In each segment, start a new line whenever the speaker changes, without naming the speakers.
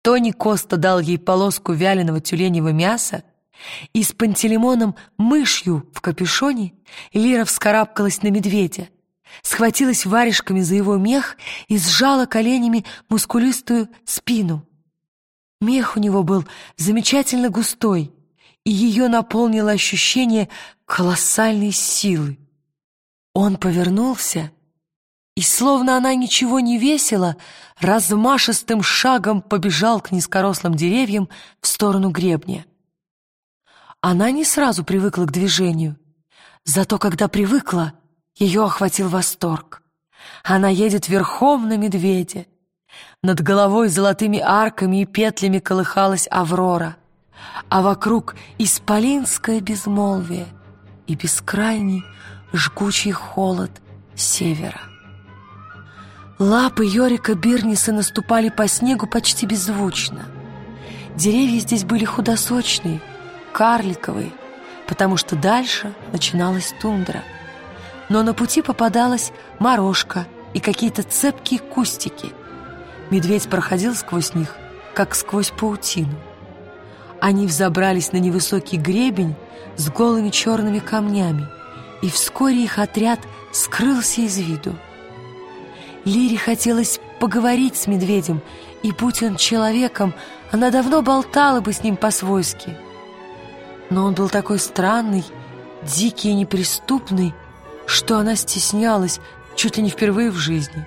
Тони Коста дал ей полоску вяленого тюленевого мяса, и с Пантелеймоном мышью в капюшоне Лира вскарабкалась на медведя, схватилась варежками за его мех и сжала коленями мускулистую спину. Мех у него был замечательно густой, и ее наполнило ощущение колоссальной силы. Он повернулся, и, словно она ничего не весила, размашистым шагом побежал к низкорослым деревьям в сторону гребня. Она не сразу привыкла к движению, зато когда привыкла, ее охватил восторг. Она едет верхом на медведе. Над головой золотыми арками и петлями колыхалась Аврора, а вокруг исполинское безмолвие и бескрайний жгучий холод севера. Лапы Йорика Бирниса наступали по снегу почти беззвучно. Деревья здесь были худосочные, карликовые, потому что дальше начиналась тундра. Но на пути попадалась морожка и какие-то цепкие кустики. Медведь проходил сквозь них, как сквозь паутину. Они взобрались на невысокий гребень с голыми черными камнями, и вскоре их отряд скрылся из виду. Лире хотелось поговорить с медведем, и, будь он человеком, она давно болтала бы с ним по-свойски. Но он был такой странный, дикий и неприступный, что она стеснялась чуть ли не впервые в жизни.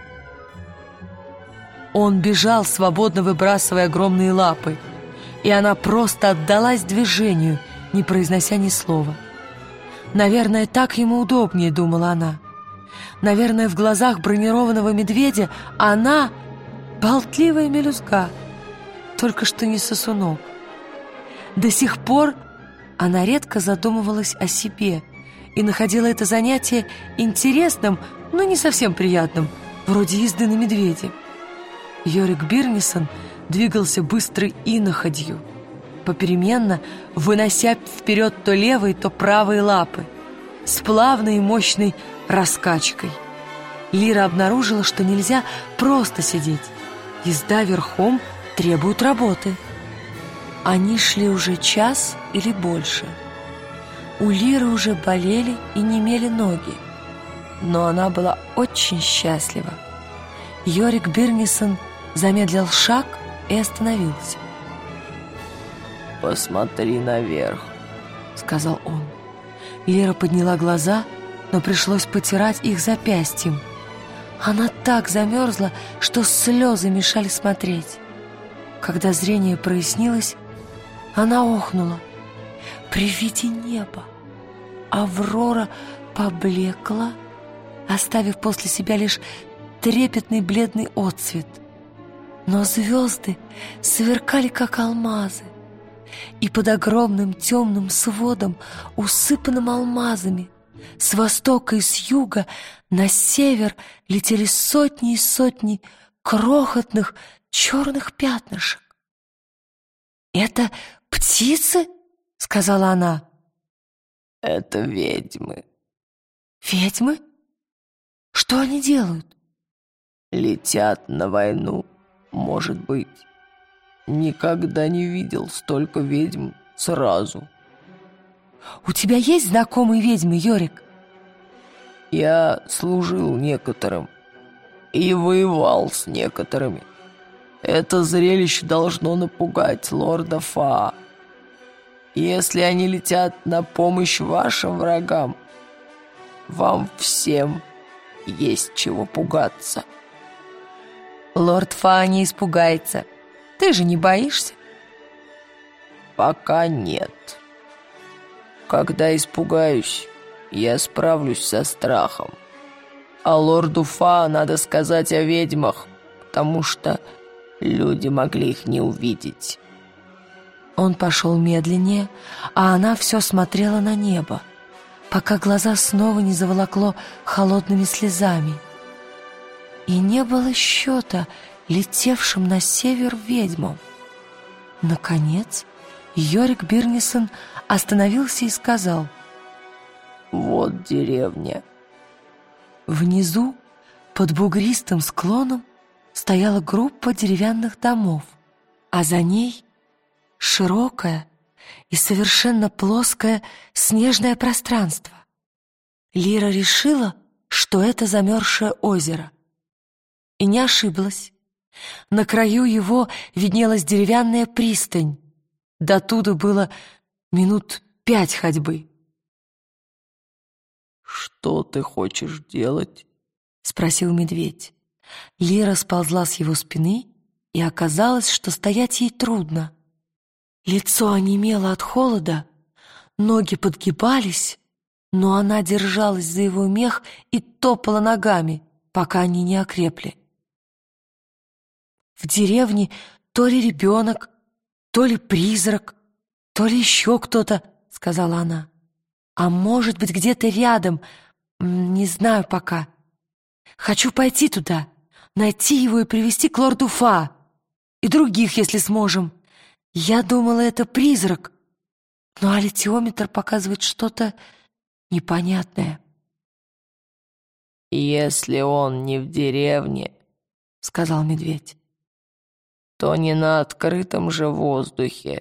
Он бежал, свободно выбрасывая огромные лапы, и она просто отдалась движению, не произнося ни слова. «Наверное, так ему удобнее», — думала она. «Наверное, в глазах бронированного медведя она — болтливая мелюзга, только что не сосунок». До сих пор она редко задумывалась о себе и находила это занятие интересным, но не совсем приятным, вроде езды на медведе. Йорик Бирнисон двигался быстрой иноходью, попеременно вынося вперед то левые, то правые лапы, с плавной и мощной раскачкой. Лира обнаружила, что нельзя просто сидеть. Езда верхом требует работы. Они шли уже час или больше. У Лиры уже болели и немели ноги, но она была очень счастлива. Йорик Бирнисон замедлил шаг и остановился.
«Посмотри наверх»,
— сказал он. Лира подняла глаза, но пришлось потирать их запястьем. Она так замерзла, что слезы мешали смотреть. Когда зрение прояснилось, она охнула. При виде неба Аврора поблекла, оставив после себя лишь трепетный бледный отцвет. Но звезды сверкали, как алмазы, и под огромным темным сводом, усыпанным алмазами, с востока и с юга на север летели сотни и сотни крохотных черных пятнышек. «Это птицы?» — сказала она.
«Это ведьмы».
«Ведьмы? Что они делают?»
«Летят на войну, может быть. Никогда не видел столько ведьм сразу».
«У тебя есть знакомые ведьмы, Йорик?»
«Я служил некоторым и воевал с некоторыми. Это зрелище должно напугать лорда Фаа. Если они летят на помощь вашим врагам, вам всем есть чего пугаться».
«Лорд Фаа не испугается. Ты же не боишься?»
«Пока нет. Когда испугаюсь, я справлюсь со страхом. А лорду Фаа надо сказать о ведьмах, потому что люди могли их не увидеть».
Он пошел медленнее, а она все смотрела на небо, пока глаза снова не заволокло холодными слезами. И не было счета летевшим на север ведьмам. Наконец, Йорик Бирнисон остановился и сказал:
«Вот деревня».
Внизу, под бугристым склоном, стояла группа деревянных домов. а за ней широкое и совершенно плоское снежное пространство. Лира решила, что это замерзшее озеро. И не ошиблась. На краю его виднелась деревянная пристань. До туда было минут 5 ходьбы.
«Что ты хочешь делать?»
— спросил медведь. Лира сползла с его спины, и оказалось, что стоять ей трудно. Лицо онемело от холода, ноги подгибались, но она держалась за его мех и топала ногами, пока они не окрепли. В деревне то ли ребенок, то ли призрак, то ли еще кто-то, — сказала она. А может быть, где-то рядом, не знаю пока. Хочу пойти туда, найти его и привести к лорду Фа, и других, если сможем. Я думала, это призрак, но аллитиометр показывает что-то непонятное.
«Если он не в деревне, — сказал медведь, — то не на открытом же воздухе».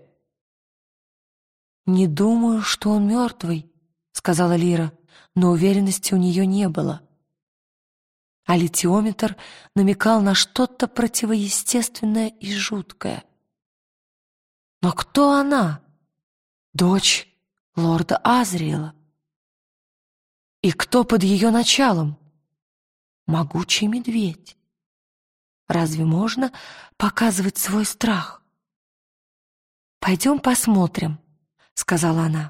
«Не думаю, что он мертвый», — сказала Лира, но уверенности у нее не было. Аллитиометр намекал на что-то противоестественное и жуткое. Но кто она? Дочь лорда Азриэла. И кто под ее началом? Могучий медведь. Разве можно показывать свой страх? «Пойдем посмотрим», — сказала она.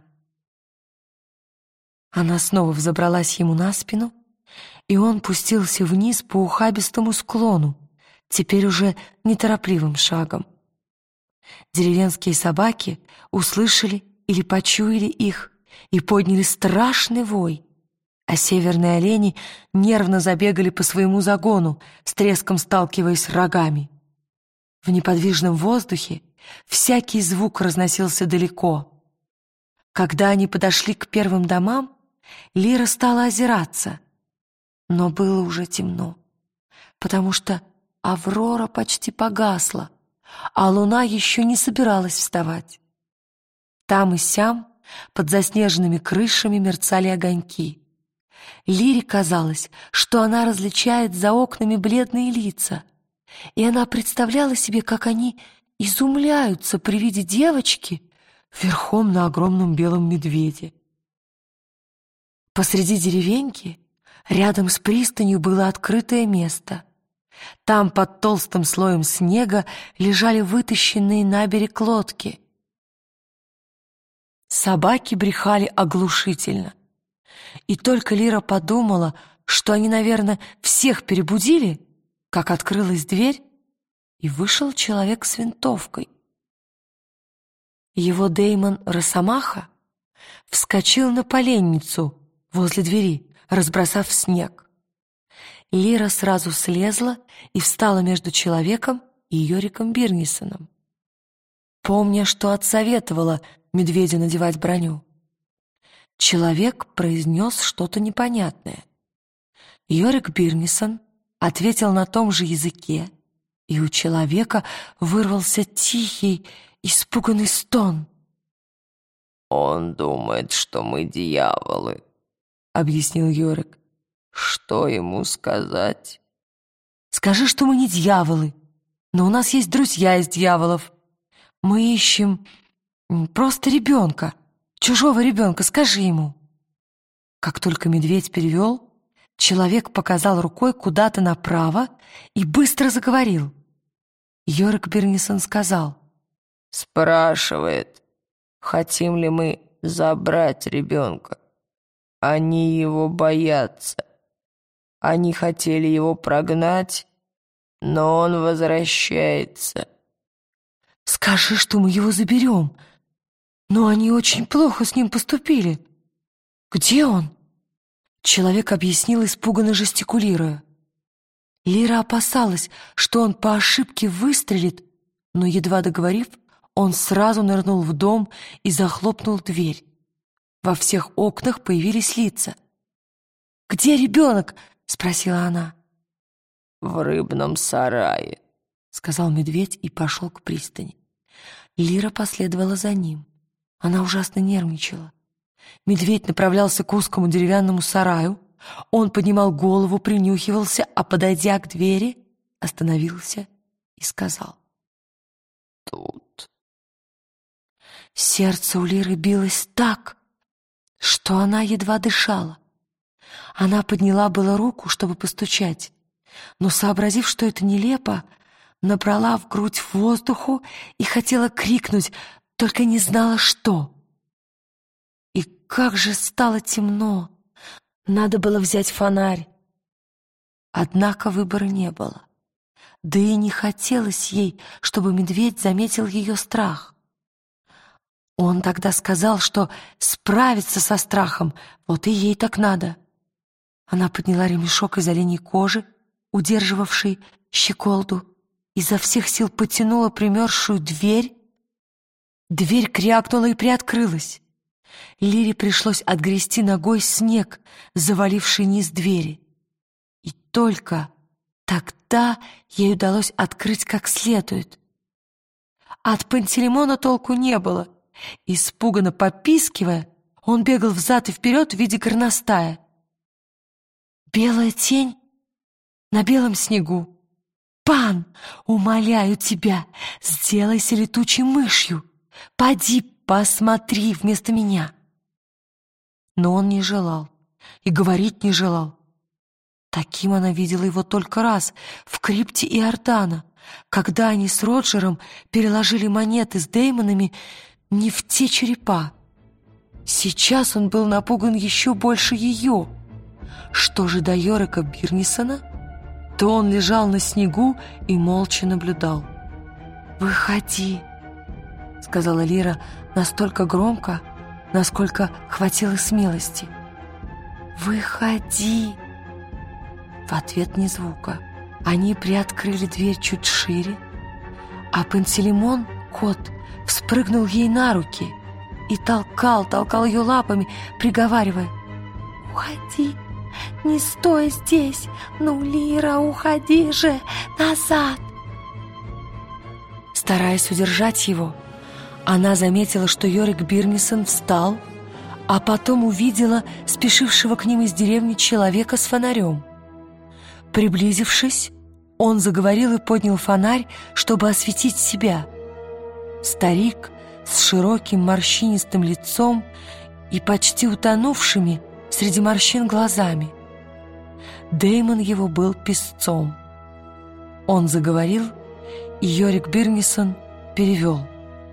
Она снова взобралась ему на спину, и он пустился вниз по ухабистому склону, теперь уже неторопливым шагом. Деревенские собаки услышали или почуяли их и подняли страшный вой, а северные олени нервно забегали по своему загону, с треском сталкиваясь рогами. В неподвижном воздухе всякий звук разносился далеко. Когда они подошли к первым домам, Лира стала озираться, но было уже темно, потому что аврора почти погасла, а луна еще не собиралась вставать. Там и сям под заснеженными крышами мерцали огоньки. Лире казалось, что она различает за окнами бледные лица, и она представляла себе, как они изумляются при виде девочки верхом на огромном белом медведе. Посреди деревеньки, рядом с пристанью, было открытое место. Там под толстым слоем снега лежали вытащенные на берег лодки. Собаки брехали оглушительно. И только Лира подумала, что они, наверное, всех перебудили, как открылась дверь, и вышел человек с винтовкой. Его Дэймон Росомаха вскочил на поленницу возле двери, разбросав снег. Лира сразу слезла и встала между человеком и Йориком Бирнисоном, помня, что отсоветовала медведю надевать броню. Человек произнес что-то непонятное. Йорик Бирнисон ответил на том же языке, и у человека вырвался тихий, испуганный стон.
«Он думает, что мы дьяволы», — объяснил Йорик. «Что ему сказать?»
«Скажи, что мы не дьяволы, но у нас есть друзья из дьяволов. Мы ищем просто ребенка, чужого ребенка, скажи ему». Как только медведь перевел, человек показал рукой куда-то направо и быстро заговорил. Йорик Бирнисон сказал:
«Спрашивает, хотим ли мы забрать ребенка. Они его боятся. Они хотели его прогнать, но он возвращается».
«Скажи, что мы его заберем, но они очень плохо с ним поступили. Где он?» Человек объяснил, испуганно жестикулируя. Лира опасалась, что он по ошибке выстрелит, но, едва договорив, он сразу нырнул в дом и захлопнул дверь. Во всех окнах появились лица. «Где ребенок?» — спросила она.
«В рыбном сарае», —
сказал медведь и пошел к пристани. Лира последовала за ним. Она ужасно нервничала. Медведь направлялся к узкому деревянному сараю. Он поднимал голову, принюхивался, а, подойдя к двери, остановился и сказал:
«Тут».
Сердце у Лиры билось так, что она едва дышала. Она подняла было руку, чтобы постучать, но, сообразив, что это нелепо, набрала в грудь воздуху и хотела крикнуть, только не знала, что. И как же стало темно! Надо было взять фонарь. Однако выбора не было. Да и не хотелось ей, чтобы медведь заметил ее страх. Он тогда сказал, что справиться со страхом, вот и ей так надо. Она подняла ремешок из оленей кожи, удерживавший щеколду, изо всех сил потянула примерзшую дверь. Дверь крякнула и приоткрылась. Лире пришлось отгрести ногой снег, заваливший низ двери. И только тогда ей удалось открыть как следует. От Пантелеймона толку не было. Испуганно попискивая, он бегал взад и вперед в виде горностая. Белая тень на белом снегу. «Пан, умоляю тебя, сделайся летучей мышью. Поди, посмотри вместо меня». Но он не желал и говорить не желал. Таким она видела его только раз в крипте Иордана, когда они с Роджером переложили монеты с Деймонами не в те черепа. Сейчас он был напуган еще больше ее. Что же до Йорика Бирнисона, то он лежал на снегу и молча наблюдал. «Выходи», — сказала Лира настолько громко, насколько хватило смелости. «Выходи». В ответ ни звука. Они приоткрыли дверь чуть шире, а Пантелеймон, кот, вспрыгнул ей на руки и толкал ее лапами, приговаривая: «Уходи, не стой здесь, ну, Лира, уходи же назад». Стараясь удержать его, она заметила, что Йорик Бирнисон встал, а потом увидела спешившего к ним из деревни человека с фонарем. Приблизившись, он заговорил и поднял фонарь, чтобы осветить себя. Старик с широким морщинистым лицом и почти утонувшими среди морщин глазами. Деймон его был песцом. Он заговорил, и Йорик Бирнисон перевел.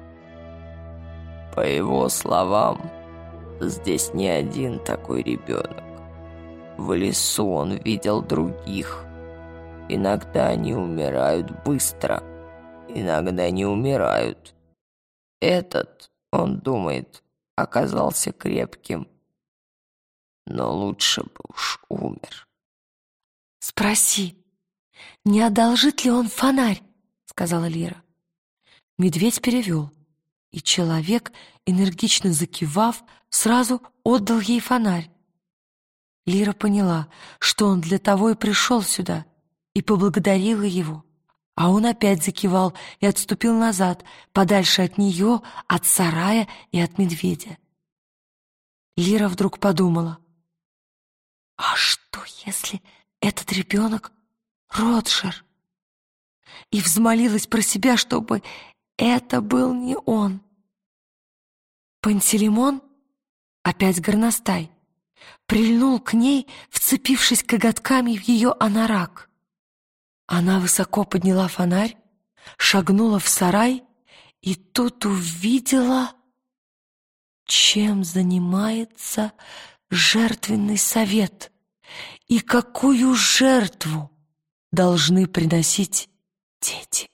По его словам, здесь не один такой ребенок. В лесу он видел других. Иногда они умирают быстро, иногда не умирают. Этот, он думает, оказался крепким, но лучше бы уж умер.
«Спроси, не одолжит ли он фонарь?» — сказала Лира. Медведь перевел, и человек, энергично закивав, сразу отдал ей фонарь. Лира поняла, что он для того и пришел сюда, и поблагодарила его. А он опять закивал и отступил назад, подальше от нее, от сарая и от медведя. Лира вдруг подумала: а что, если этот ребенок Роджер? И взмолилась про себя, чтобы это был не он. Пантелеймон, опять горностай, прильнул к ней, вцепившись коготками в ее анорак. Она высоко подняла фонарь, шагнула в сарай и тут увидела, чем занимается жертвенный совет и какую жертву должны приносить дети.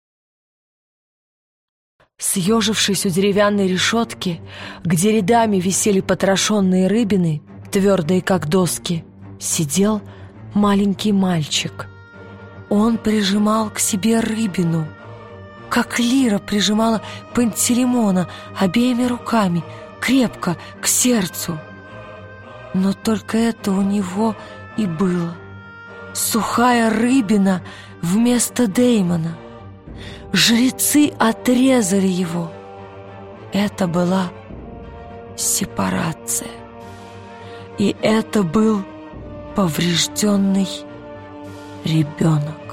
Съежившись у деревянной решетки, где рядами висели потрошенные рыбины, твердые как доски, сидел маленький мальчик. Он прижимал к себе рыбину, как Лира прижимала Пантелеймона обеими руками, крепко, к сердцу. Но только это у него и было. Сухая рыбина вместо Деймона. Жрецы отрезали его. Это была сепарация. И это был поврежденный ребенок.